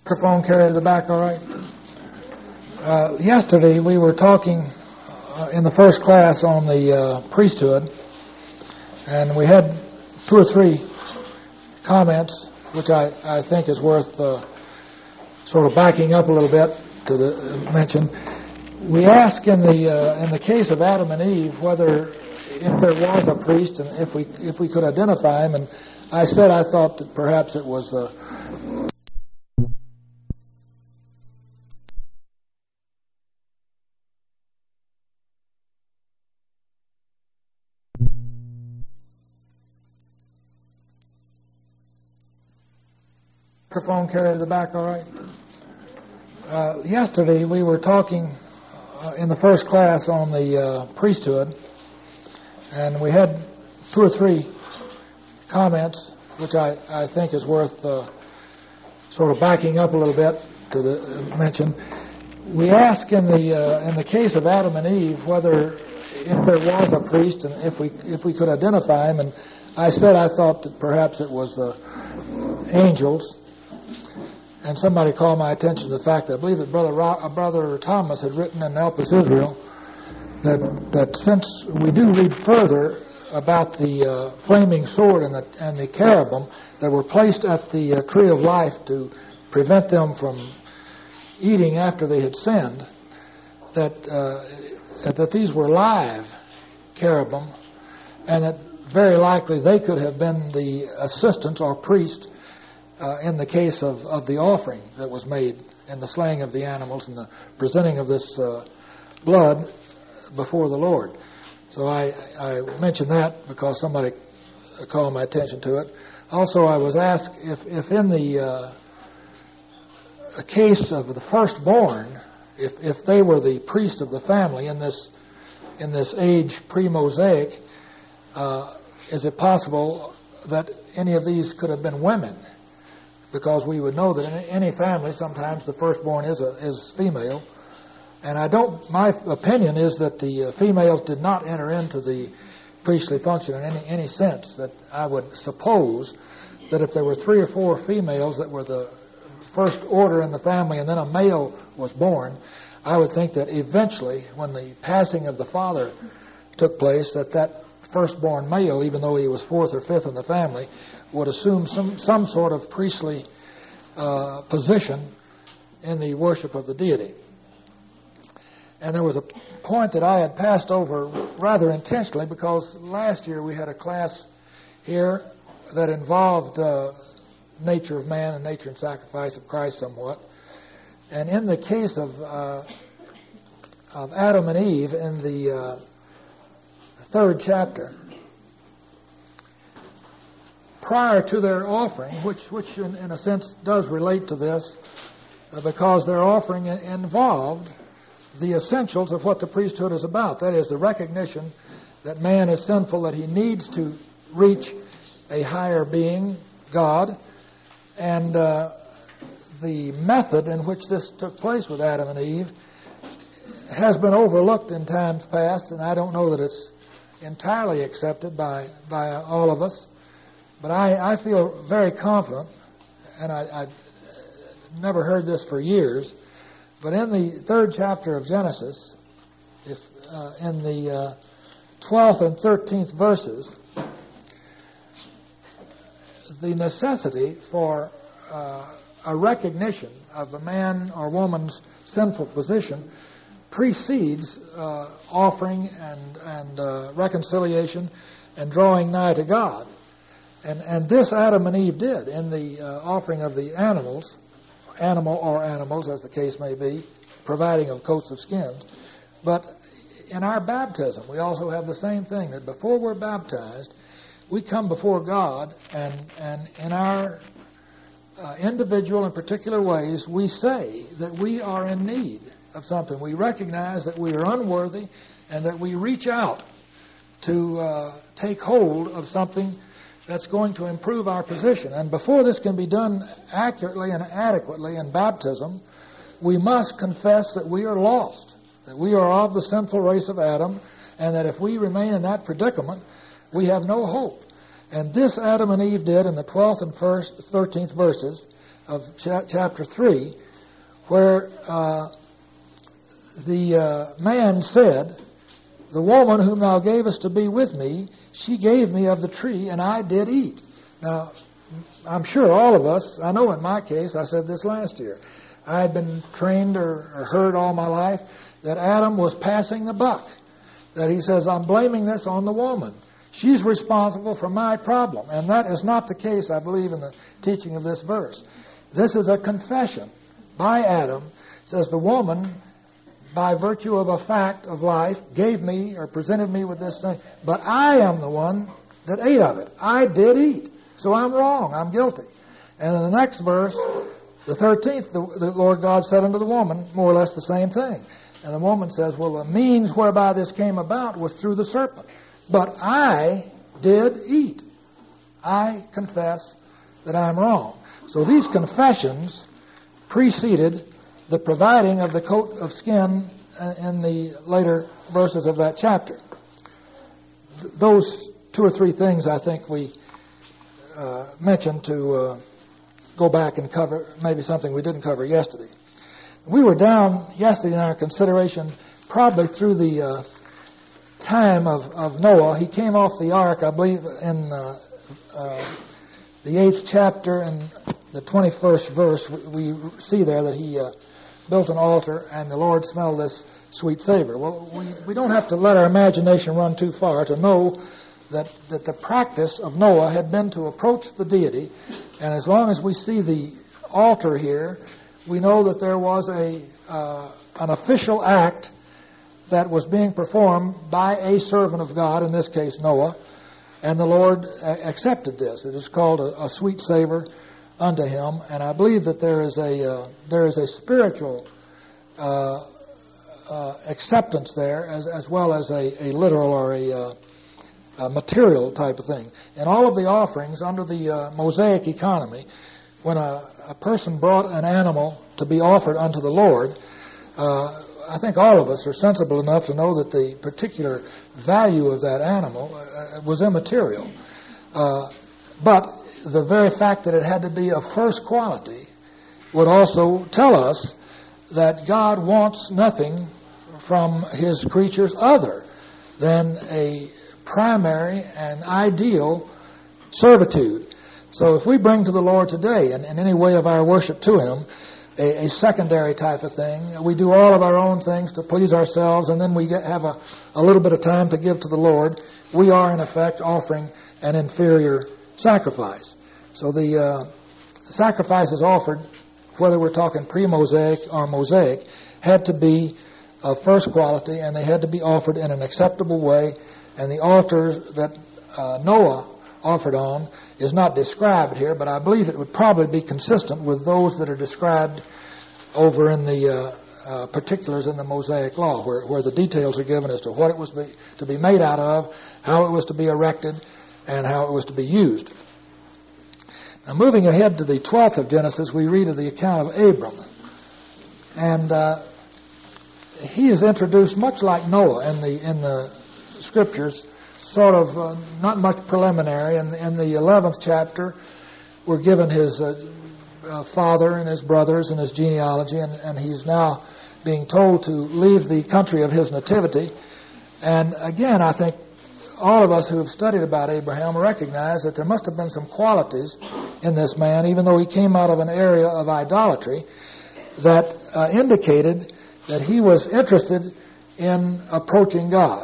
Microphone carried to the back, all right? Yesterday we were talking in the first class on the priesthood, and we had 2 or 3 comments which I think is worth sort of backing up a little bit to mention. We asked in the case of Adam and Eve whether if there was a priest and if we could identify him, and I said I thought that perhaps it was microphone carried to the back, all right? Yesterday we were talking in the first class on the priesthood, and we had 2 or 3 comments which I think is worth sort of backing up a little bit to mention. We asked in the case of Adam and Eve whether if there was a priest and if we could identify him, and I said I thought that perhaps it was angels. And somebody called my attention to the fact that I believe that Brother Thomas had written in Elpis Israel that since we do read further about the flaming sword and the cherubim that were placed at the tree of life to prevent them from eating after they had sinned, that these were live cherubim, and that very likely they could have been the assistants or priests in the case of the offering that was made in the slaying of the animals and the presenting of this blood before the Lord. So I mentioned that because somebody called my attention to it. Also, I was asked if in the case of the firstborn, if they were the priest of the family in this age pre-Mosaic, is it possible that any of these could have been women? Because we would know that in any family, sometimes the firstborn is female. And my opinion is that the females did not enter into the priestly function in any sense. That I would suppose that if there were 3 or 4 females that were the first order in the family and then a male was born, I would think that eventually, when the passing of the father took place, that firstborn male, even though he was 4th or 5th in the family, would assume some sort of priestly position in the worship of the deity. And there was a point that I had passed over rather intentionally because last year we had a class here that involved nature of man and nature and sacrifice of Christ somewhat. And in the case of Adam and Eve in the 3rd chapter, prior to their offering, which in a sense does relate to this, because their offering involved the essentials of what the priesthood is about. That is, the recognition that man is sinful, that he needs to reach a higher being, God, and the method in which this took place with Adam and Eve has been overlooked in times past, and I don't know that it's entirely accepted by all of us. But I feel very confident, and I never heard this for years, but in the 3rd chapter of Genesis, in the 12th and 13th verses, the necessity for a recognition of a man or woman's sinful position precedes offering and reconciliation and drawing nigh to God. And this Adam and Eve did in the offering of the animals as the case may be, providing of coats of skins. But in our baptism, we also have the same thing, that before we're baptized, we come before God, and in our individual and particular ways, we say that we are in need of something. We recognize that we are unworthy and that we reach out to take hold of something that's going to improve our position. And before this can be done accurately and adequately in baptism, we must confess that we are lost, that we are of the sinful race of Adam, and that if we remain in that predicament, we have no hope. And this Adam and Eve did in the 12th and 13th verses of chapter 3, where the man said, "The woman whom thou gavest to be with me, she gave me of the tree, and I did eat." Now, I'm sure all of us, I know in my case, I said this last year, I had been trained or heard all my life that Adam was passing the buck. That he says, "I'm blaming this on the woman. She's responsible for my problem." And that is not the case, I believe, in the teaching of this verse. This is a confession by Adam. It says, the woman, by virtue of a fact of life, gave me or presented me with this thing, but I am the one that ate of it. I did eat. So I'm wrong. I'm guilty. And in the next verse, the 13th, the Lord God said unto the woman, more or less the same thing. And the woman says, well, the means whereby this came about was through the serpent. But I did eat. I confess that I'm wrong. So these confessions preceded the providing of the coat of skin in the later verses of that chapter. Those two or three things I think we mentioned to go back and cover maybe something we didn't cover yesterday. We were down yesterday in our consideration probably through the time of Noah. He came off the ark, I believe, in the 8th chapter and the 21st verse. We see there that he built an altar and the Lord smelled this sweet savor. Well, we don't have to let our imagination run too far to know that the practice of Noah had been to approach the deity, and as long as we see the altar here, we know that there was an official act that was being performed by a servant of God, in this case Noah, and the Lord accepted this. It is called a sweet savor unto him, and I believe that there is a spiritual acceptance there as well as a literal or a material type of thing. In all of the offerings under the Mosaic economy, when a person brought an animal to be offered unto the Lord, I think all of us are sensible enough to know that the particular value of that animal was immaterial. But the very fact that it had to be of first quality would also tell us that God wants nothing from His creatures other than a primary and ideal servitude. So if we bring to the Lord today, in any way of our worship to Him, a secondary type of thing, we do all of our own things to please ourselves, and then we have a little bit of time to give to the Lord, we are in effect offering an inferior sacrifice. So the sacrifices offered, whether we're talking pre-Mosaic or Mosaic, had to be of first quality, and they had to be offered in an acceptable way. And the altars that Noah offered on is not described here, but I believe it would probably be consistent with those that are described over in the particulars in the Mosaic Law, where the details are given as to what it was to be made out of, how it was to be erected, and how it was to be used. Now, moving ahead to the 12th of Genesis, we read of the account of Abram. And he is introduced much like Noah in the Scriptures, sort of not much preliminary. In the 11th chapter, we're given his father and his brothers and his genealogy, and he's now being told to leave the country of his nativity. And again, I think all of us who have studied about Abraham recognize that there must have been some qualities in this man, even though he came out of an area of idolatry, that indicated that he was interested in approaching God.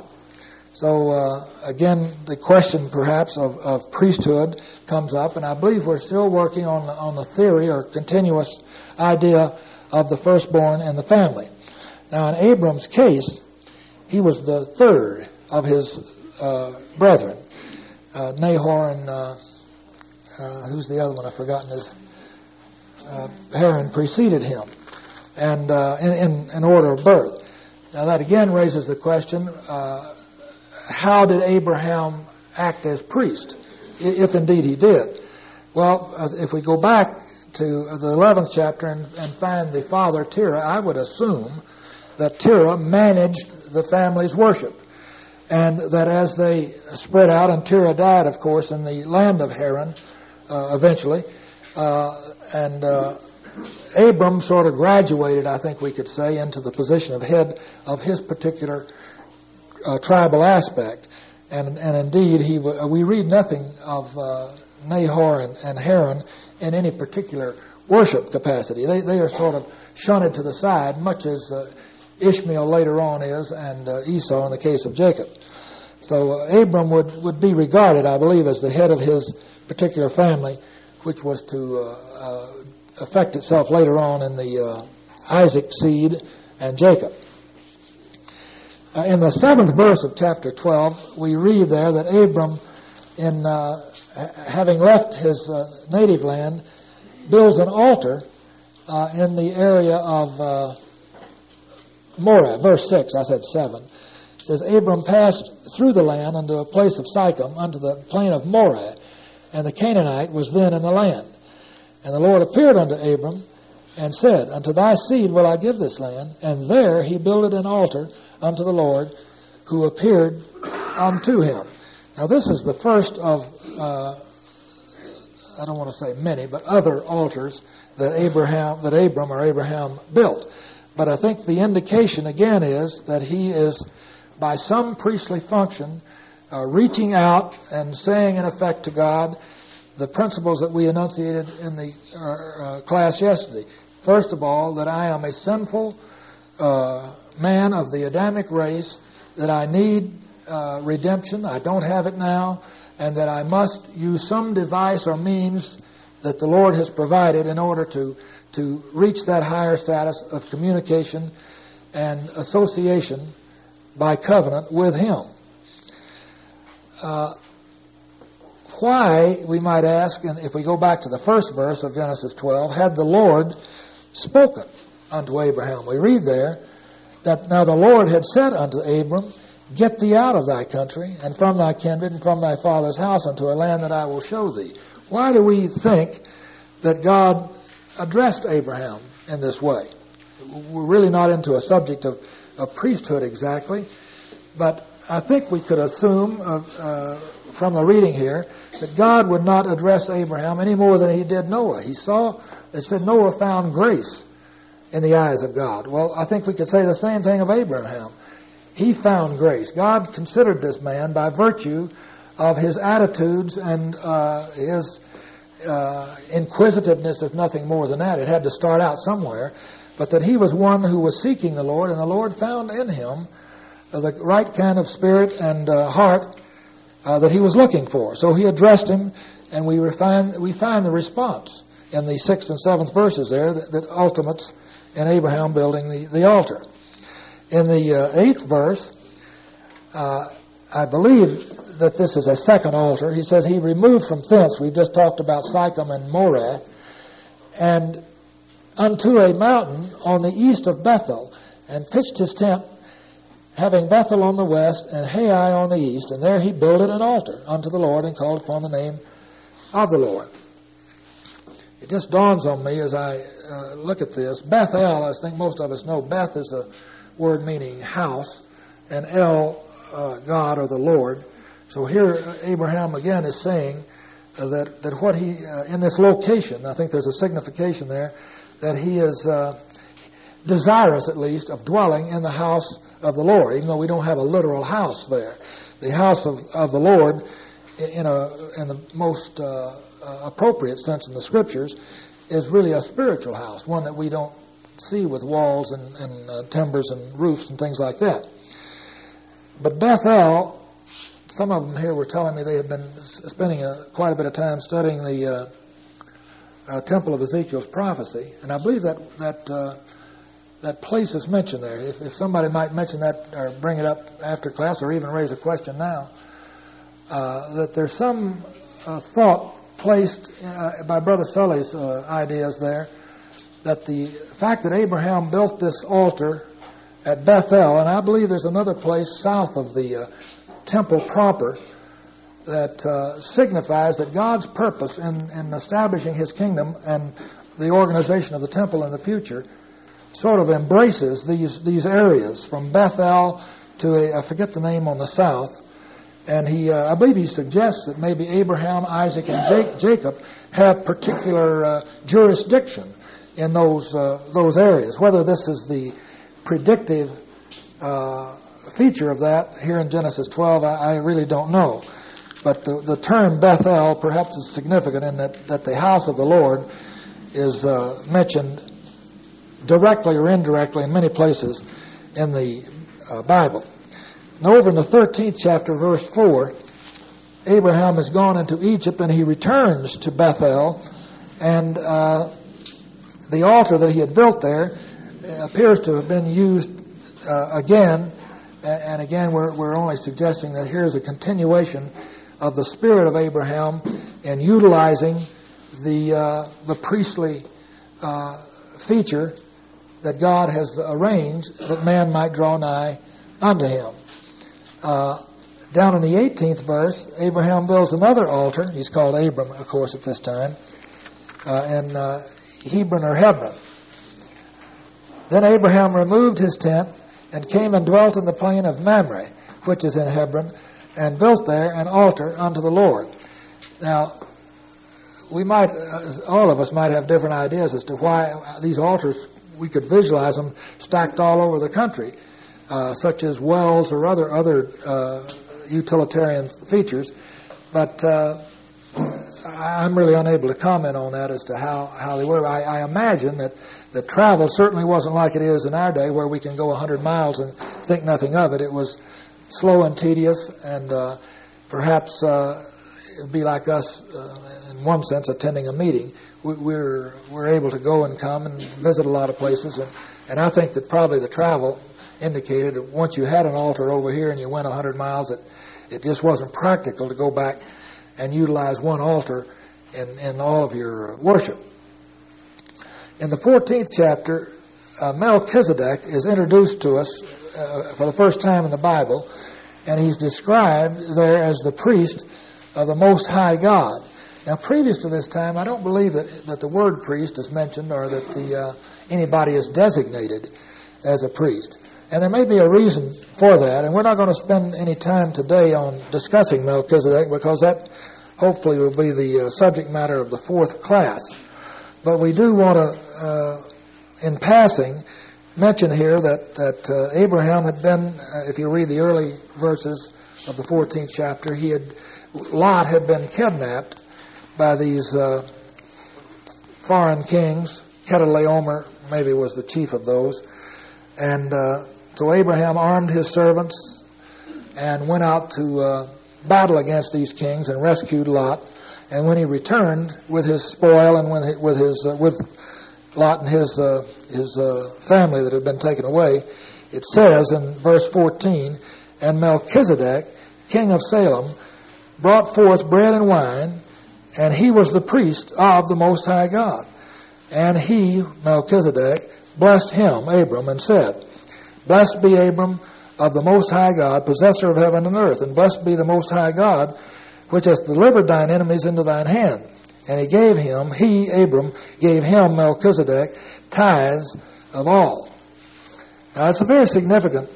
So again, the question perhaps of priesthood comes up, and I believe we're still working on the theory or continuous idea of the firstborn in the family. Now, in Abram's case, he was the third of his brethren. Nahor and who's the other one? I've forgotten his. Haran preceded him, and in order of birth. Now that again raises the question: how did Abraham act as priest, if indeed he did? Well, if we go back to the 11th chapter and find the father Terah, I would assume that Terah managed the family's worship. And that as they spread out, and Terah died, of course, in the land of Haran eventually, and Abram sort of graduated, I think we could say, into the position of head of his particular tribal aspect. And indeed, we read nothing of Nahor and Haran in any particular worship capacity. They are sort of shunted to the side, much as Ishmael later on is, and Esau in the case of Jacob. So Abram would be regarded, I believe, as the head of his particular family, which was to affect itself later on in the Isaac seed and Jacob. In the 7th verse of chapter 12, we read there that Abram, in having left his native land, builds an altar in the area of Moreh. Verse 6, I said 7. It says, Abram passed through the land unto a place of Sychem, unto the plain of Moreh, and the Canaanite was then in the land. And the Lord appeared unto Abram, and said, Unto thy seed will I give this land. And there he builded an altar unto the Lord, who appeared unto him. Now this is the first of, I don't want to say many, but other altars that Abraham built. But I think the indication again is that he is, by some priestly function, reaching out and saying in effect to God the principles that we enunciated in the class yesterday. First of all, that I am a sinful man of the Adamic race, that I need redemption, I don't have it now, and that I must use some device or means that the Lord has provided in order to reach that higher status of communication and association by covenant with Him. Why, we might ask, and if we go back to the first verse of Genesis 12, had the Lord spoken unto Abraham? We read there that now the Lord had said unto Abram, Get thee out of thy country, and from thy kindred, and from thy father's house, unto a land that I will show thee. Why do we think that God addressed Abraham in this way? We're really not into a subject of priesthood exactly, but I think we could assume from the reading here that God would not address Abraham any more than He did Noah. It said Noah found grace in the eyes of God. Well, I think we could say the same thing of Abraham. He found grace. God considered this man by virtue of his attitudes and his inquisitiveness, if nothing more than that. It had to start out somewhere. But that he was one who was seeking the Lord, and the Lord found in him the right kind of spirit and heart that he was looking for. So He addressed him, and we find the response in the 6th and 7th verses there that ultimates in Abraham building the altar. In the 8th verse, I believe that this is a second altar. He says he removed from thence, we've just talked about Sychem and Moreh, and unto a mountain on the east of Bethel, and pitched his tent, having Bethel on the west and Hai on the east, and there he builded an altar unto the Lord, and called upon the name of the Lord. It just dawns on me as I look at this. Bethel, I think most of us know, Beth is a word meaning house, and El, God or the Lord. So here Abraham again is saying that what he, in this location, I think there's a signification there, that he is desirous at least of dwelling in the house of the Lord, even though we don't have a literal house there. The house of the Lord, in the most appropriate sense in the Scriptures, is really a spiritual house, one that we don't see with walls and timbers and roofs and things like that. But Bethel, some of them here were telling me they had been spending quite a bit of time studying the Temple of Ezekiel's prophecy, and I believe that place is mentioned there. If somebody might mention that or bring it up after class or even raise a question now, that there's some thought placed by Brother Sully's ideas there, that the fact that Abraham built this altar at Bethel, and I believe there's another place south of the temple proper, that signifies that God's purpose in establishing His kingdom and the organization of the temple in the future sort of embraces these areas from Bethel to I forget the name on the south, And I believe he suggests that maybe Abraham, Isaac, and Jacob have particular jurisdiction in those areas. Whether this is the predictive feature of that here in Genesis 12, I really don't know. But the term Bethel perhaps is significant in that the house of the Lord is mentioned directly or indirectly in many places in the Bible. Now over in the 13th chapter, verse 4, Abraham has gone into Egypt and he returns to Bethel, and the altar that he had built there appears to have been used again, and again we're only suggesting that here's a continuation of the spirit of Abraham in utilizing the priestly feature that God has arranged that man might draw nigh unto him. Down in the 18th verse, Abraham builds another altar. He's called Abram, of course, at this time, in Hebron or Hebron. Then Abraham removed his tent and came and dwelt in the plain of Mamre, which is in Hebron, and built there an altar unto the Lord. Now, we might, all of us might have different ideas as to why these altars, we could visualize them stacked all over the country, such as wells or other utilitarian features. But I'm really unable to comment on that as to how they were. I imagine that the travel certainly wasn't like it is in our day, where we can go 100 miles and think nothing of it. It was slow and tedious, and perhaps it would be like us, in one sense, attending a meeting. We're able to go and come and visit a lot of places, and I think that probably the travel indicated that once you had an altar over here and you went 100 miles, it just wasn't practical to go back and utilize one altar in all of your worship. In the 14th chapter, Melchizedek is introduced to us for the first time in the Bible, and he's described there as the priest of the Most High God. Now, previous to this time, I don't believe that the word priest is mentioned, or that anybody is designated as a priest. And there may be a reason for that, and we're not going to spend any time today on discussing Melchizedek, because that hopefully will be the subject matter of the fourth class. But we do want to, in passing, mention here that Abraham had been, if you read the early verses of the 14th chapter, Lot had been kidnapped by these foreign kings. Chedorlaomer maybe was the chief of those. And so Abraham armed his servants and went out to battle against these kings and rescued Lot. And when he returned with his spoil and with Lot and his family that had been taken away, it says in verse 14, "And Melchizedek, king of Salem, brought forth bread and wine, and he was the priest of the Most High God. And he, Melchizedek, blessed him, Abram, and said, Blessed be Abram of the Most High God, possessor of heaven and earth, and blessed be the Most High God, which hath delivered thine enemies into thine hand. And Abram, gave him, Melchizedek, tithes of all." Now, it's a very significant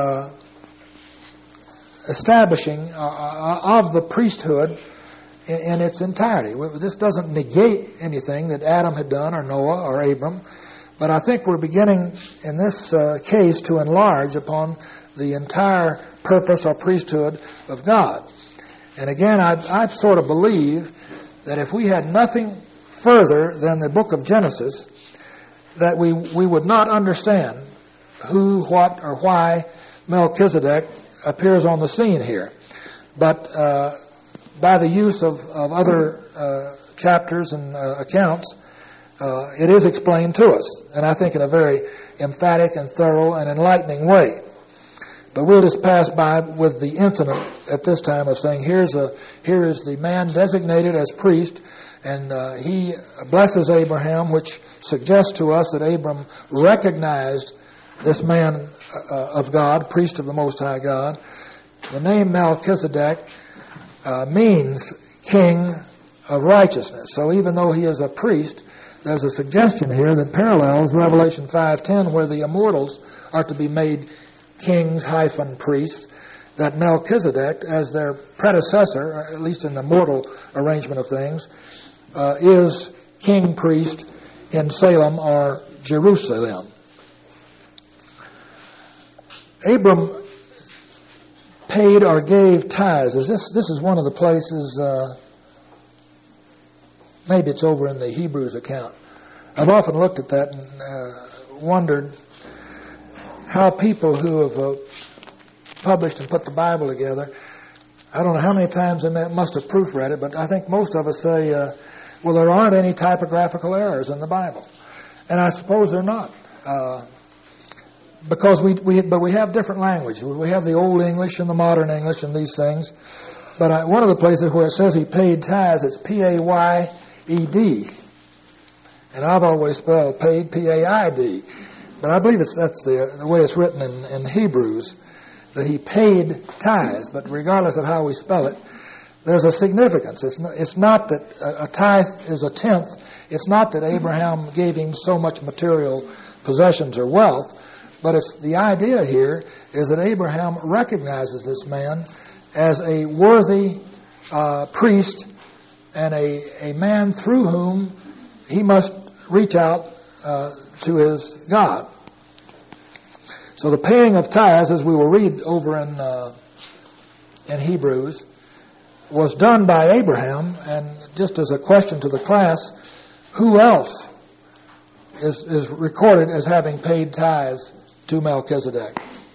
establishing of the priesthood in its entirety. This doesn't negate anything that Adam had done, or Noah, or Abram, but I think we're beginning in this case to enlarge upon the entire purpose or priesthood of God. And again, I sort of believe that if we had nothing further than the book of Genesis, that we would not understand who, what, or why Melchizedek appears on the scene here. But by the use of other chapters and accounts, it is explained to us, and I think in a very emphatic and thorough and enlightening way. But we'll just pass by with the incident at this time of saying, here is the man designated as priest, and he blesses Abraham, which suggests to us that Abram recognized this man of God, priest of the Most High God. The name Melchizedek means king of righteousness. So even though he is a priest, there's a suggestion here that parallels Revelation 5:10, where the immortals are to be made kings-priests. that Melchizedek, as their predecessor, at least in the mortal arrangement of things, is king priest in Salem or Jerusalem. Abram paid or gave tithes. This is one of the places, maybe it's over in the Hebrews account. I've often looked at that and wondered how people who have published and put the Bible together, I don't know how many times they must have proofread it, but I think most of us say, well, there aren't any typographical errors in the Bible. And I suppose they're not. Because we have different language. We have the Old English and the Modern English and these things. But one of the places where it says he paid tithes, it's P-A-Y-E-D. And I've always spelled paid P-A-I-D. But I believe that's the way it's written in Hebrews, that he paid tithes. But regardless of how we spell it, there's a significance. It's not that a tithe is a tenth. It's not that Abraham gave him so much material possessions or wealth. But it's the idea here is that Abraham recognizes this man as a worthy priest and a man through whom he must reach out to his God. So the paying of tithes, as we will read over in Hebrews, was done by Abraham. And just as a question to the class, who else is recorded as having paid tithes to Melchizedek?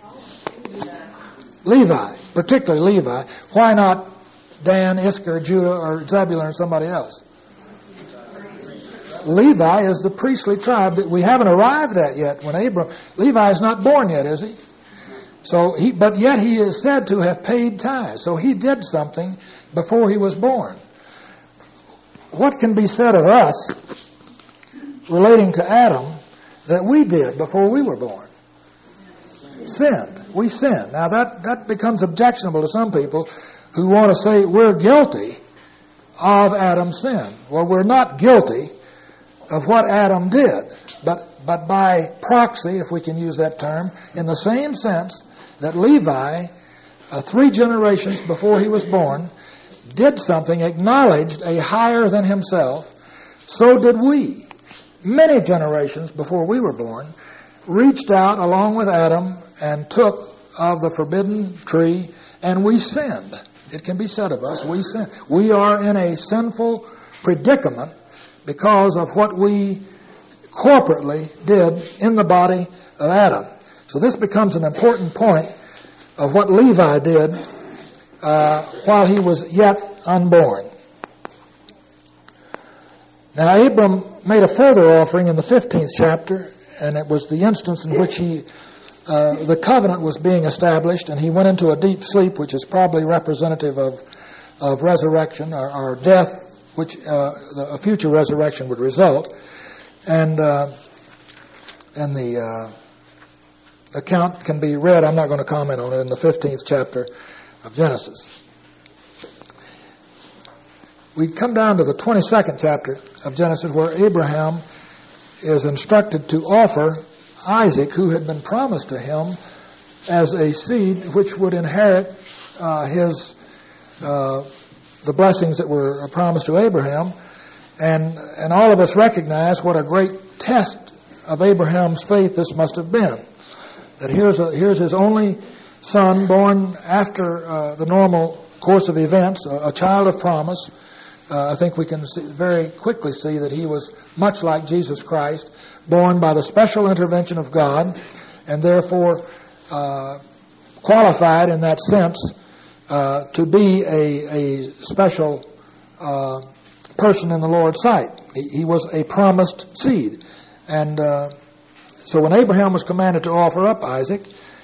Levi, particularly Levi. Why not Dan, Issachar, Judah, or Zebulun, or somebody else? Levi is the priestly tribe that we haven't arrived at yet. Levi is not born yet, is he? But yet he is said to have paid tithes. So he did something before he was born. What can be said of us relating to Adam that we did before we were born? Sinned. We sinned. Now that becomes objectionable to some people who want to say we're guilty of Adam's sin. Well, we're not guilty of what Adam did, but by proxy, if we can use that term, in the same sense that Levi, 3 generations before he was born, did something, acknowledged a higher than himself, so did we. Many generations before we were born, reached out along with Adam and took of the forbidden tree, and we sinned. It can be said of us, we sinned. We are in a sinful predicament because of what we corporately did in the body of Adam. So this becomes an important point of what Levi did while he was yet unborn. Now Abram made a further offering in the 15th chapter, and it was the instance in which the covenant was being established, and he went into a deep sleep, which is probably representative of resurrection or death, which a future resurrection would result. And the account can be read, I'm not going to comment on it, in the 15th chapter of Genesis. We come down to the 22nd chapter of Genesis, where Abraham is instructed to offer Isaac, who had been promised to him as a seed which would inherit the blessings that were promised to Abraham. And all of us recognize what a great test of Abraham's faith this must have been. That here's his only son, born after the normal course of events, a child of promise. I think we can very quickly see that he was much like Jesus Christ, born by the special intervention of God, and therefore qualified in that sense to be a special person in the Lord's sight. He was a promised seed. And so when Abraham was commanded to offer up Isaac,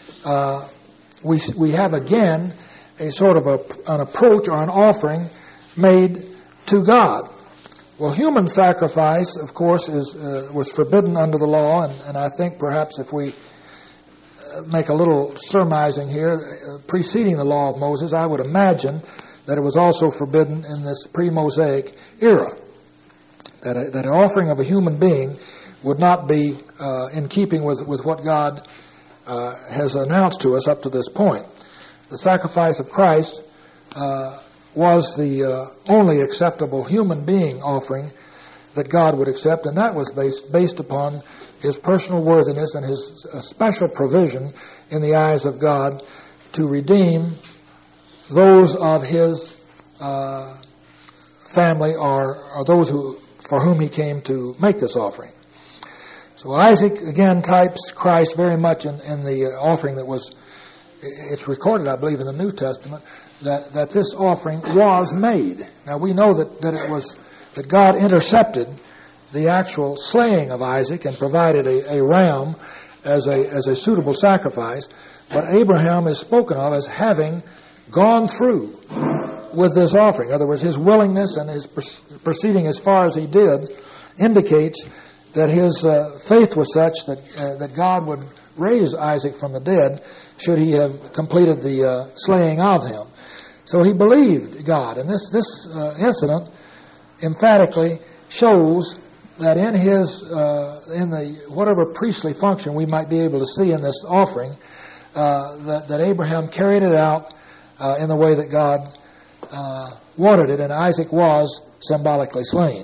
we have again a sort of an approach or an offering made to God. Well, human sacrifice, of course, was forbidden under the law, and I think perhaps if we make a little surmising here, preceding the law of Moses, I would imagine that it was also forbidden in this pre-Mosaic era, that an offering of a human being would not be in keeping with what God has announced to us up to this point. the sacrifice of Christ was the only acceptable human being offering that God would accept, and that was based upon his personal worthiness and his special provision in the eyes of God to redeem those of his family or those for whom he came to make this offering. So Isaac, again, types Christ very much in the offering that was, it's recorded, I believe, in the New Testament, that this offering was made. Now we know that God intercepted the actual slaying of Isaac and provided a ram as a suitable sacrifice, but Abraham is spoken of as having gone through with this offering. In other words, his willingness and his proceeding as far as he did indicates that his faith was such that God would raise Isaac from the dead should he have completed the slaying of him. So he believed God, and this incident emphatically shows that in the whatever priestly function we might be able to see in this offering, that Abraham carried it out in the way that God wanted it, and Isaac was symbolically slain.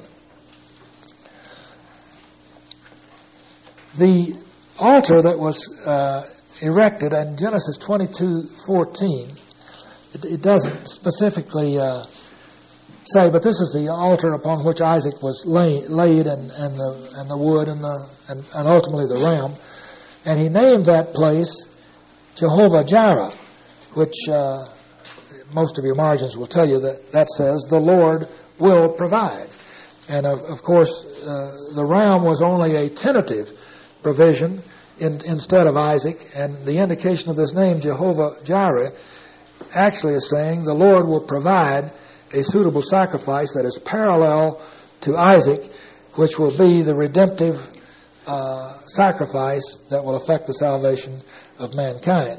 The altar that was erected in Genesis 22:14, it doesn't specifically say, but this is the altar upon which Isaac was laid, and the wood and ultimately the ram, and he named that place Jehovah Jireh, which most of your margins will tell you that says the Lord will provide. And of course, the ram was only a tentative provision instead of Isaac, and the indication of this name, Jehovah Jireh, actually is saying the Lord will provide a suitable sacrifice that is parallel to Isaac, which will be the redemptive sacrifice that will affect the salvation of mankind.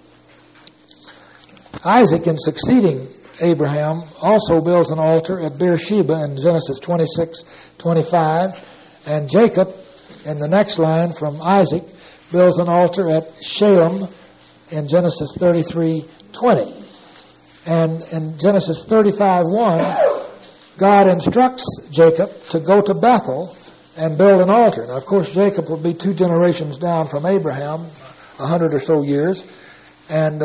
Isaac, in succeeding Abraham, also builds an altar at Beersheba in Genesis 26:25, and Jacob, in the next line from Isaac, builds an altar at Shalem in Genesis 33:20. And in Genesis 35:1, God instructs Jacob to go to Bethel and build an altar. Now, of course, Jacob would be 2 generations down from Abraham, 100 or so years, and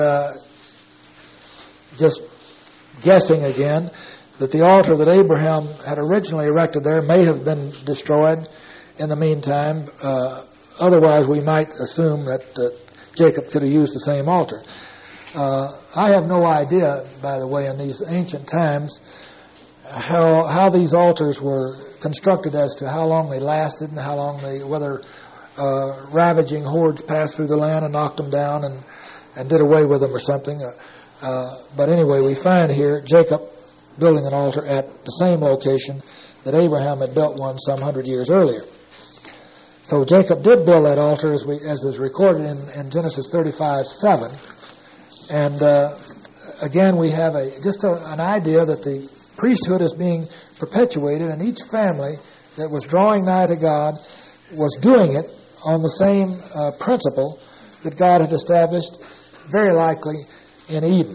just guessing again that the altar that Abraham had originally erected there may have been destroyed in the meantime. Otherwise, we might assume that Jacob could have used the same altar. I have no idea, by the way, in these ancient times, how these altars were constructed as to how long they lasted and how long whether ravaging hordes passed through the land and knocked them down and did away with them or something. But anyway, we find here Jacob building an altar at the same location that Abraham had built one some 100 years earlier. So Jacob did build that altar as is recorded in Genesis 35:7. And again, we have an idea that the priesthood is being perpetuated, and each family that was drawing nigh to God was doing it on the same principle that God had established, very likely in Eden.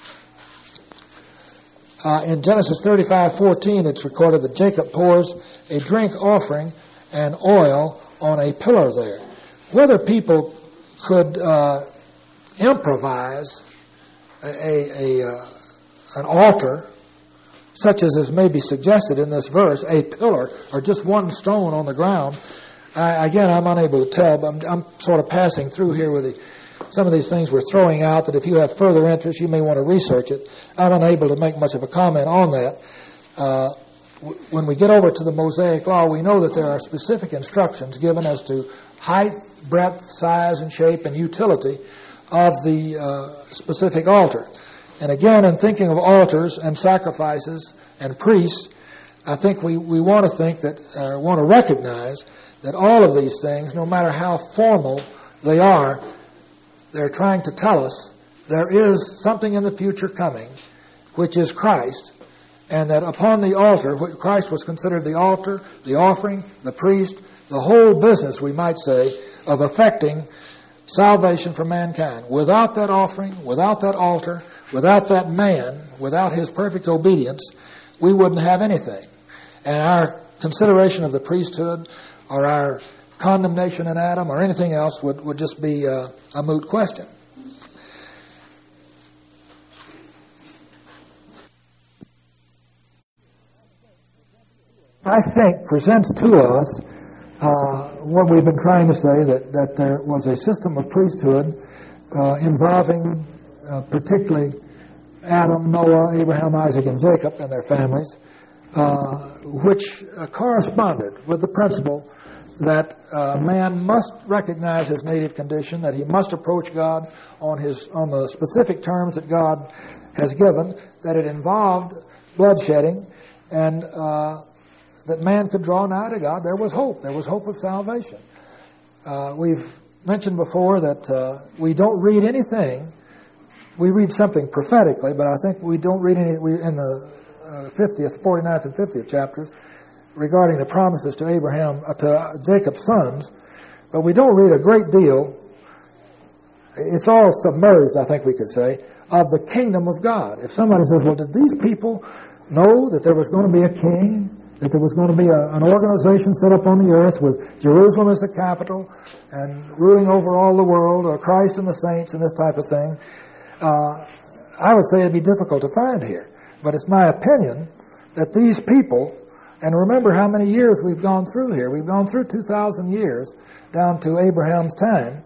In Genesis 35:14, it's recorded that Jacob pours a drink offering and oil on a pillar there. Whether people could improvise an altar, such as is maybe suggested in this verse, a pillar or just one stone on the ground, I'm unable to tell, but I'm sort of passing through here with some of these things we're throwing out that if you have further interest, you may want to research it. I'm unable to make much of a comment on that. When we get over to the Mosaic Law, we know that there are specific instructions given as to height, breadth, size, and shape, and utility of the specific altar. And again, in thinking of altars and sacrifices and priests, I think we want to recognize that all of these things, no matter how formal they are, they're trying to tell us there is something in the future coming, which is Christ, and that upon the altar, Christ was considered the altar, the offering, the priest, the whole business, we might say, of effecting salvation for mankind. Without that offering, without that altar, without that man, without his perfect obedience, we wouldn't have anything. And our consideration of the priesthood or our condemnation in Adam or anything else would just be a moot question. I think presents to us what we've been trying to say, that there was a system of priesthood involving particularly Adam, Noah, Abraham, Isaac, and Jacob and their families, which corresponded with the principle that man must recognize his native condition, that he must approach God on the specific terms that God has given, that it involved bloodshedding, and that man could draw nigh to God. There was hope. There was hope of salvation. We've mentioned before that we don't read anything. We read something prophetically, but I think we don't read any in the 49th and 50th chapters regarding the promises to Abraham, to Jacob's sons, but we don't read a great deal. It's all submerged, I think we could say, of the kingdom of God. If somebody says, well, did these people know that there was going to be a king, that there was going to be an organization set up on the earth with Jerusalem as the capital and ruling over all the world, or Christ and the saints and this type of thing, I would say it'd be difficult to find here. But it's my opinion that these people, and remember how many years we've gone through here. We've gone through 2,000 years down to Abraham's time.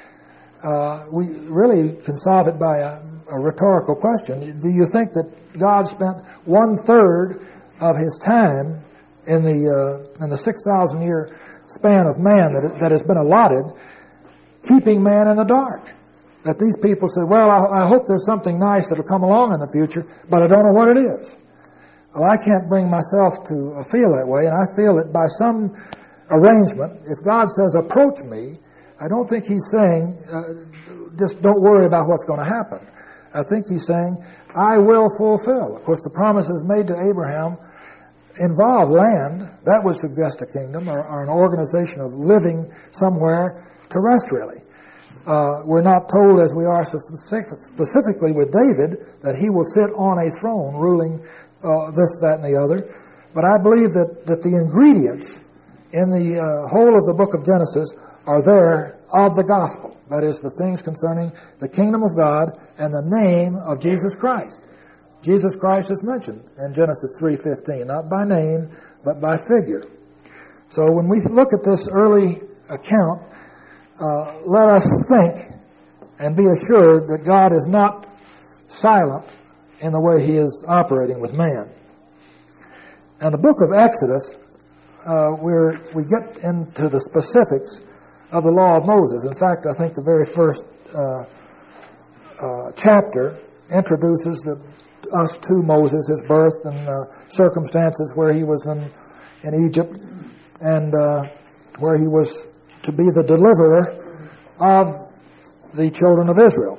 We really can solve it by a rhetorical question. Do you think that God spent 1/3 of his time in the 6,000 year span of man that has been allotted keeping man in the dark? That these people said, well, I hope there's something nice that'll come along in the future, but I don't know what it is. Well, I can't bring myself to feel that way, and I feel that by some arrangement, if God says, approach me, I don't think he's saying, just don't worry about what's going to happen. I think he's saying, I will fulfill. Of course, the promises made to Abraham involve land. That would suggest a kingdom or an organization of living somewhere terrestrially. We're not told, as we are specifically with David, that he will sit on a throne ruling this, that, and the other. But I believe that the ingredients in the whole of the book of Genesis are there of the gospel. That is, the things concerning the kingdom of God and the name of Jesus Christ. Jesus Christ is mentioned in Genesis 3:15, not by name, but by figure. So when we look at this early account, let us think and be assured that God is not silent in the way he is operating with man. And the book of Exodus, we get into the specifics of the law of Moses. In fact, I think the very first chapter introduces us to Moses, his birth and circumstances where he was in Egypt and where he was to be the deliverer of the children of Israel.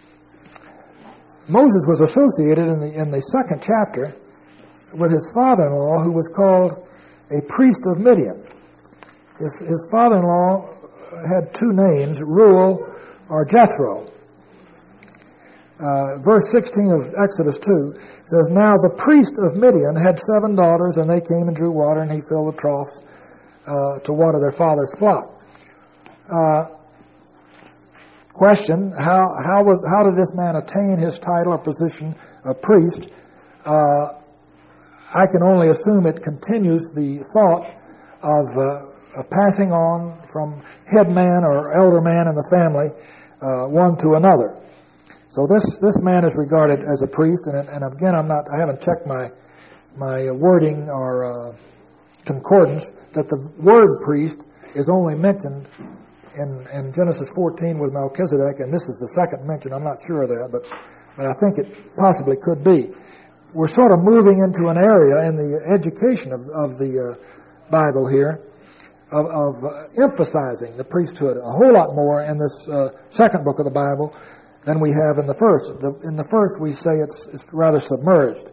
Moses was associated in the second chapter with his father-in-law, who was called a priest of Midian. His father-in-law had two names, Reuel or Jethro. Verse 16 of Exodus 2 says, Now the priest of Midian had 7 daughters, and they came and drew water, and he filled the troughs to water their father's flock. Question, how did this man attain his title or position of priest? I can only assume it continues the thought of passing on from head man or elder man in the family one to another. So this man is regarded as a priest, and again I haven't checked my wording or concordance that the word priest is only mentioned in Genesis 14 with Melchizedek, and this is the second mention. I'm not sure of that, but I think it possibly could be. We're sort of moving into an area in the education of the Bible here of emphasizing the priesthood a whole lot more in this second book of the Bible than we have in the first. In the first, we say it's rather submerged.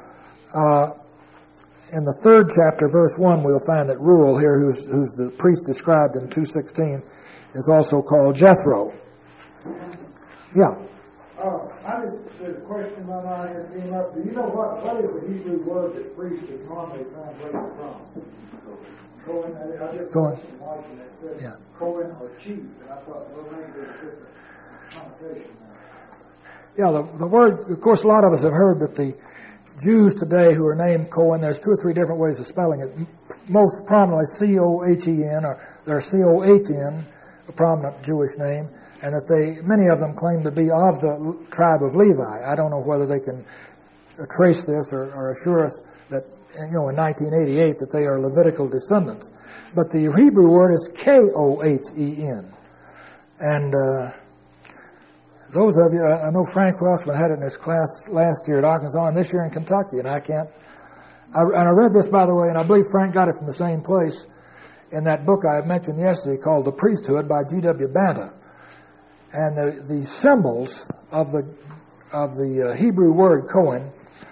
In the third chapter, verse 1, we'll find that Reuel here, who's the priest described in 2:16, is also called Jethro. Yeah. I just did a question on our end came up. Do you know what is the Hebrew word that priest is normally translated from? Cohen. I just watched watching it said Cohen or chief, and I thought, well, maybe there's a different connotation there. Yeah, the word. Of course, a lot of us have heard that the Jews today who are named Cohen, there's 2 or 3 different ways of spelling it. Most prominently C-O-H-E-N, or there's C-O-H-N, a prominent Jewish name, and that many of them claim to be of the tribe of Levi. I don't know whether they can trace this or assure us that, in 1988, that they are Levitical descendants. But the Hebrew word is K-O-H-E-N. And those of you, I know Frank Welsman had it in his class last year at Arkansas and this year in Kentucky, and I read this, by the way, and I believe Frank got it from the same place in that book I mentioned yesterday called The Priesthood by G.W. Banta. And the symbols of the Hebrew word Cohen,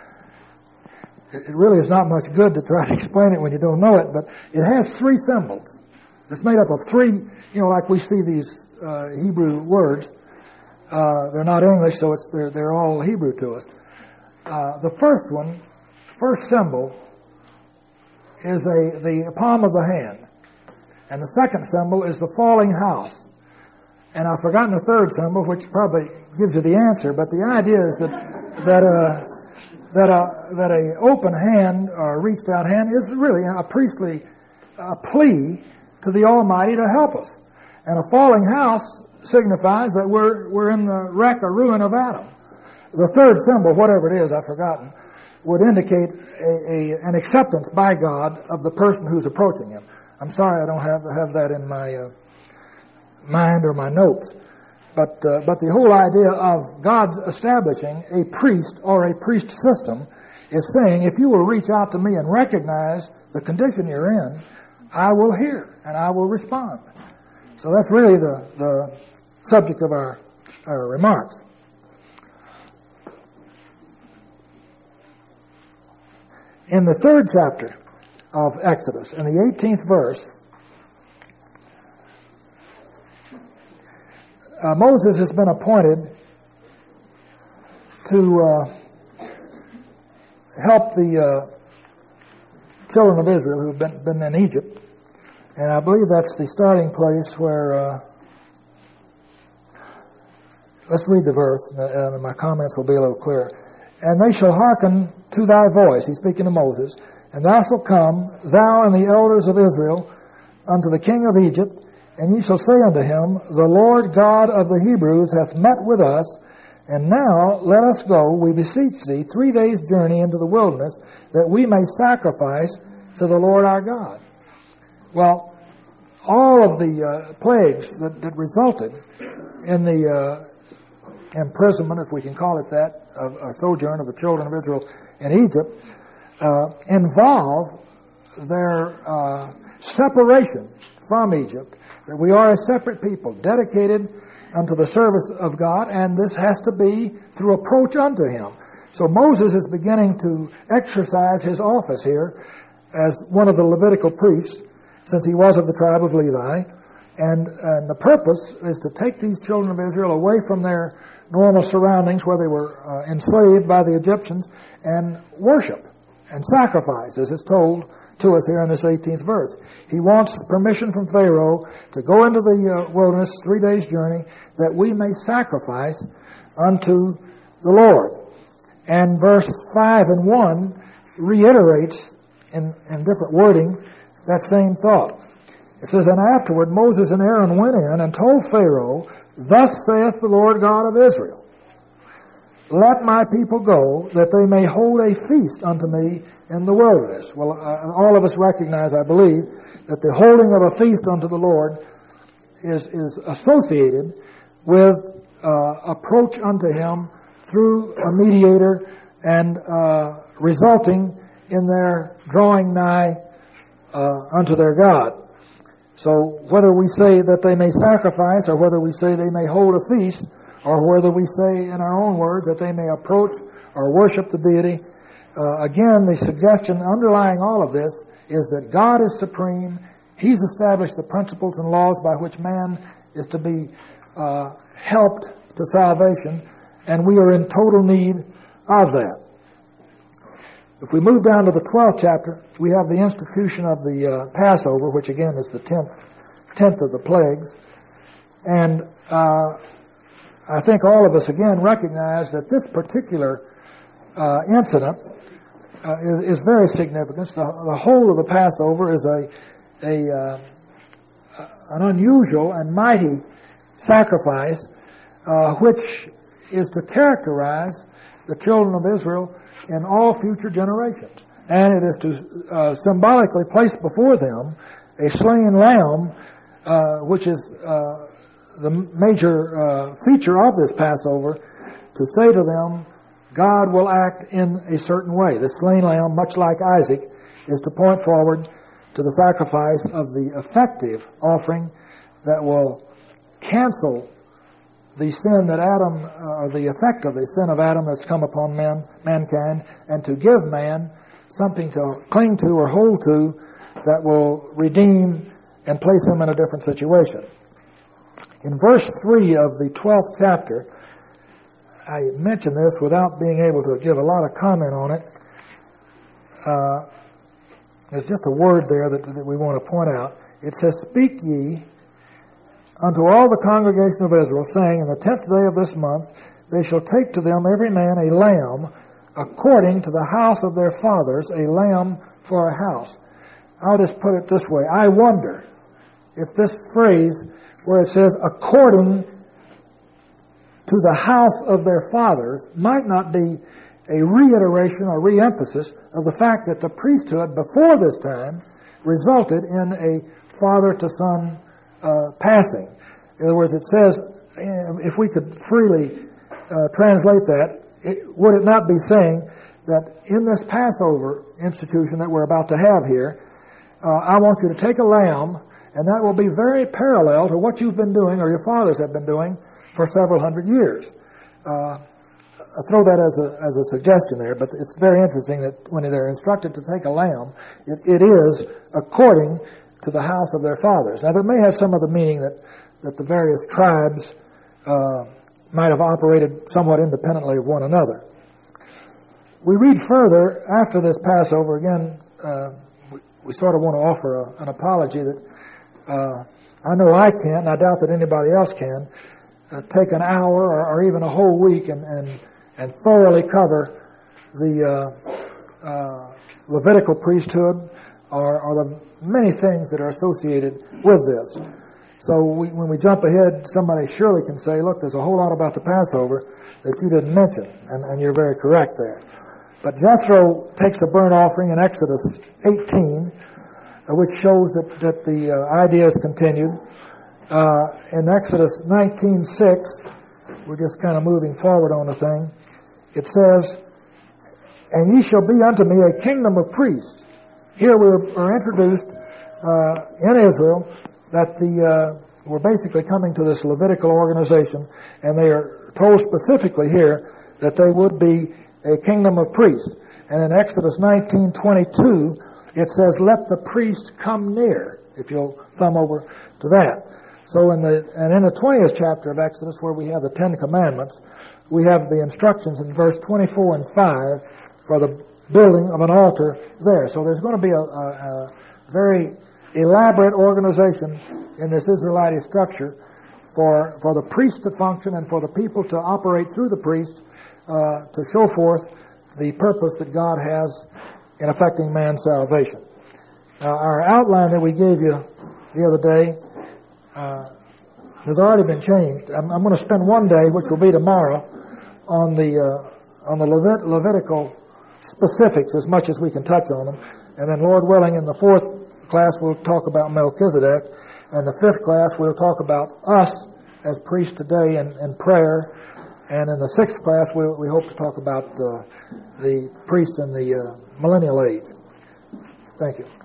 it really is not much good to try to explain it when you don't know it, but it has 3 symbols. It's made up of 3, like we see these Hebrew words. They're not English, so they're all Hebrew to us. The first symbol is the palm of the hand. And the second symbol is the falling house. And I've forgotten the third symbol, which probably gives you the answer, but the idea is that a open hand or a reached out hand is really a priestly plea to the Almighty to help us. And a falling house signifies that we're in the wreck or ruin of Adam. The third symbol, whatever it is, I've forgotten, would indicate an acceptance by God of the person who's approaching him. I'm sorry I don't have that in my mind or my notes. But the whole idea of God's establishing a priest or a priest system is saying, if you will reach out to me and recognize the condition you're in, I will hear and I will respond. So that's really the subject of our remarks. In the 3rd chapter of Exodus, in the 18th verse, Moses has been appointed to help the children of Israel who have been in Egypt. And I believe that's the starting place where, let's read the verse, and my comments will be a little clearer. And they shall hearken to thy voice, he's speaking to Moses, and thou shalt come, thou and the elders of Israel, unto the king of Egypt, and ye shall say unto him, the Lord God of the Hebrews hath met with us, and now let us go, we beseech thee, 3 days' journey into the wilderness, that we may sacrifice to the Lord our God. Well, all of the plagues that resulted in the imprisonment, if we can call it that, of a sojourn of the children of Israel in Egypt, involve their separation from Egypt, that we are a separate people, dedicated unto the service of God, and this has to be through approach unto Him. So Moses is beginning to exercise his office here as one of the Levitical priests, since he was of the tribe of Levi, and the purpose is to take these children of Israel away from their normal surroundings where they were enslaved by the Egyptians and worship and sacrifice, as it's told to us here in this 18th verse. He wants permission from Pharaoh to go into the wilderness, 3 days' journey, that we may sacrifice unto the Lord. And verse 5 and 1 reiterates in different wording that same thought. It says, and afterward Moses and Aaron went in and told Pharaoh, thus saith the Lord God of Israel, let my people go, that they may hold a feast unto me in the wilderness. Well, all of us recognize, I believe, that the holding of a feast unto the Lord is associated with approach unto Him through a mediator and resulting in their drawing nigh unto their God. So whether we say that they may sacrifice, or whether we say they may hold a feast, or whether we say in our own words that they may approach or worship the deity, again, the suggestion underlying all of this is that God is supreme, He's established the principles and laws by which man is to be helped to salvation, and we are in total need of that. If we move down to the 12th chapter, we have the institution of the Passover, which again is the 10th of the plagues. And I think all of us again recognize that this particular incident is very significant. The whole of the Passover is an unusual and mighty sacrifice, which is to characterize the children of Israel in all future generations. And it is to symbolically place before them a slain lamb, which is the major feature of this Passover, to say to them, God will act in a certain way. The slain lamb, much like Isaac, is to point forward to the sacrifice of the effective offering that will cancel the sin that Adam, or the effect of the sin of Adam that's come upon mankind, and to give man something to cling to or hold to that will redeem and place him in a different situation. In verse 3 of the 12th chapter, I mention this without being able to give a lot of comment on it. There's just a word there that we want to point out. It says, "Speak ye unto all the congregation of Israel, saying, in the 10th day of this month, they shall take to them every man a lamb, according to the house of their fathers, a lamb for a house." I'll just put it this way. I wonder if this phrase, where it says, according to the house of their fathers, might not be a reiteration or re-emphasis of the fact that the priesthood before this time resulted in a father-to-son passing. In other words, it says, if we could freely translate that, would it not be saying that in this Passover institution that we're about to have here, I want you to take a lamb, and that will be very parallel to what you've been doing or your fathers have been doing for several hundred years. I throw that as a suggestion there, but it's very interesting that when they're instructed to take a lamb, it is according to the house of their fathers. Now, that may have some of the meaning that the various tribes might have operated somewhat independently of one another. We read further after this Passover. Again, we sort of want to offer an apology that I know I can't, and I doubt that anybody else can, take an hour or even a whole week and thoroughly cover the Levitical priesthood or the many things that are associated with this. So when we jump ahead, somebody surely can say, look, there's a whole lot about the Passover that you didn't mention, and you're very correct there. But Jethro takes a burnt offering in Exodus 18, which shows that the idea is continued. In Exodus 19:6, we're just kind of moving forward on the thing, it says, "And ye shall be unto me a kingdom of priests." Here we are introduced in Israel that we're basically coming to this Levitical organization, and they are told specifically here that they would be a kingdom of priests. And in Exodus 19:22, it says, "Let the priest come near," if you'll thumb over to that. So in the 20th chapter of Exodus, where we have the Ten Commandments, we have the instructions in verse 24 and 5 for the building of an altar there. So there's going to be a very elaborate organization in this Israelite structure for the priest to function and for the people to operate through the priest to show forth the purpose that God has in effecting man's salvation. Now, our outline that we gave you the other day has already been changed. I'm going to spend one day, which will be tomorrow, on the Levitical specifics as much as we can touch on them. And then, Lord willing, in the fourth class we'll talk about Melchizedek, and the fifth class we'll talk about us as priests today in prayer, and in the sixth class we hope to talk about the priests in the millennial age. Thank you.